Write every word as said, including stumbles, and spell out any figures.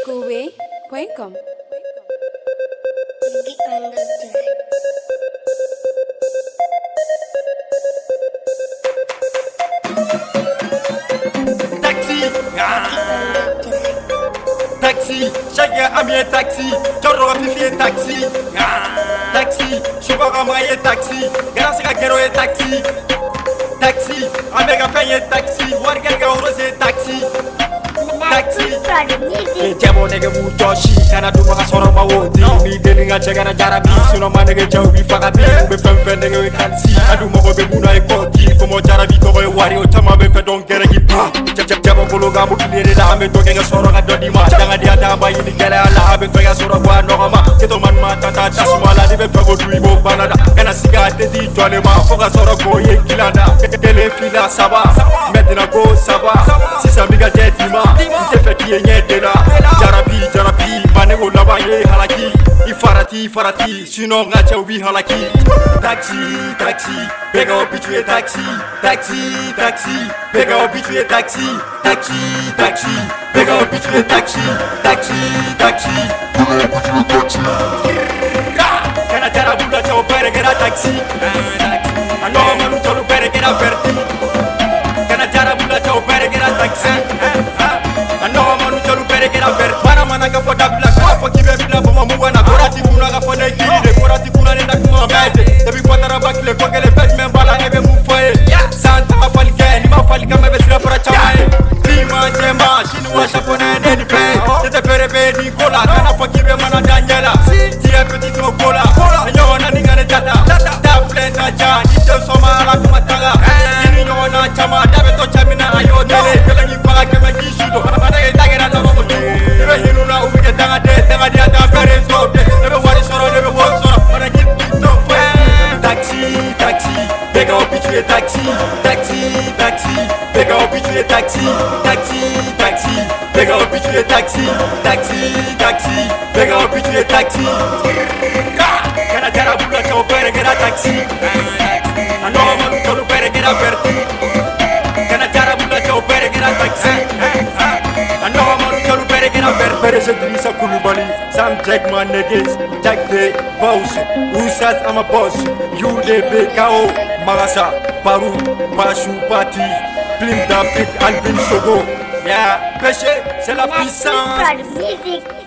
Kobe point com. Taxi, taxi, chacun a mis un taxi. Toro a fifi taxi, taxi, Chupacabra est taxi, Grâce à Kero est taxi, taxi, Amega Fay est taxi, Warga Gauro est taxi. Taxi, Jamo nigga mu Joshi, kana duma ka soro ma wodi. Mi deli nga chega na jarabi, suno ma nigga jaw bi fakabi. Be fem fem nigga we kan si, adu mo be muna e koti. Komo jarabi ko e wari o chama be fe don gere gi pa. Jab jab jamo bolo ga mu kilere da me doge nga soro ga dodi ma. Danga dia da ba yini gele ala be fe ga soro gwa no ma. Keto man ma tata tasuma la di be fe go dui bo banada. Kana siga te di jole ma, fo ga soro go ye kilanda. Kele fila saba, maintenant go saba. Si sa biga je dima. Te fait qui est de là, Jarabi, Jarabi, Manego Labaye, Halaki, Ifarati, Farati, sinon Rachawi Halaki. Taxi, taxi, Bega habitué taxi, taxi, taxi, Bega habitué taxi, taxi, taxi, Bega habitué taxi, taxi, taxi, Bega habitué taxi. Kana Jarabula Chao Pere Gera taxi, Ano Manu Cholu Pere Gera Verti, Kana Jarabula Chao Pere Gera taxi. Mana mana ka fo dabla ka fo kibe bila bo mamu wana korati kuna ka fo ne kiri de korati kuna ne nakuma mede debi fo tara bakle ko gele fet men bala ebe mu foye santa falke ni ma falka me besira fora chamae prima jema shinu wa japone ne ni pe te fere be ni kola kana fo kibe mana dangela tie petit no kola nyo na ni ngane tata da flenda ja ni te soma la kuma taga ni nyo na chama da be to chamina ayo dele kele ni fa ke me kishido mana ke dagera na mo Hinuna ubiga danga de danga dia da bere so de nebe wari soro nebe wo soro mana git no fe taxi taxi bega habitué taxi taxi taxi bega habitué taxi taxi taxi bega habitué taxi taxi taxi bega habitué taxi kana jara buga ko bere gera taxi ano manu ko bere gera verti kana jara buga ko bere gera taxi ano manu ko bere gera verti Idrissa Coulibaly, Sam Jack my niggas, Jack the boss, Usas I'm a boss, U D B K O, Marasa, Paru, Bashu Pati, Plim David, Alvin Shogo, yeah, péché, c'est la puissance.